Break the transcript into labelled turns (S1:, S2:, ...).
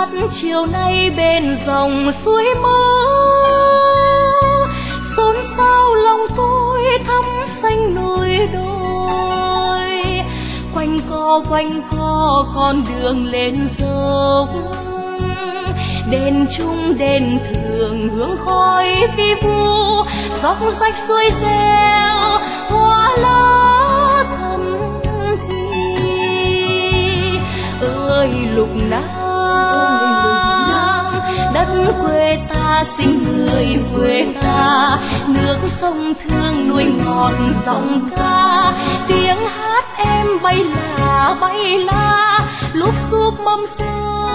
S1: hát chiều nay bên dòng suối mơ, xôn xao lòng tôi thắm xanh núi đồi, quanh co con đường lên dốc, đền chung đền thường hương khói vi vu, dốc rách suối reo hoa lá thắm thùy. Ơi lục nam đất quê ta, xinh người quê ta, nước sông thương nuôi ngọt giọng ca, tiếng hát em bay là lúc giúp mâm xuân